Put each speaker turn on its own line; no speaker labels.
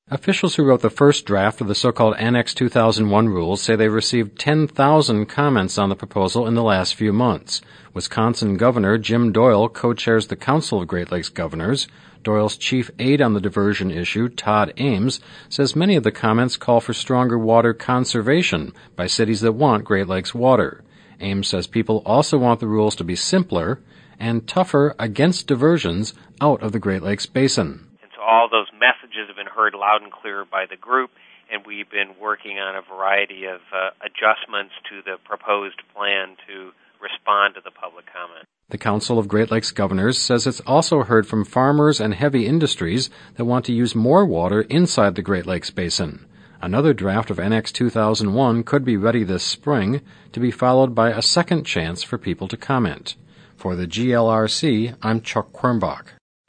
Officials who wrote the first draft of the so-called Annex 2001 rules say they received 10,000 comments on the proposal in the last few months. Wisconsin Governor Jim Doyle co-chairs the Council of Great Lakes Governors. Doyle's chief aide on the diversion issue, Todd Ames, says many of the comments call for stronger water conservation by cities that want Great Lakes water. Ames says people also want the rules to be simpler and tougher against diversions out of the Great Lakes Basin.
All those messages have been heard loud and clear by the group, and we've been working on a variety of adjustments to the proposed plan to respond to the public comment.
The Council of Great Lakes Governors says it's also heard from farmers and heavy industries that want to use more water inside the Great Lakes Basin. Another draft of Annex 2001 could be ready this spring, to be followed by a second chance for people to comment. For the GLRC, I'm Chuck Quirmbach.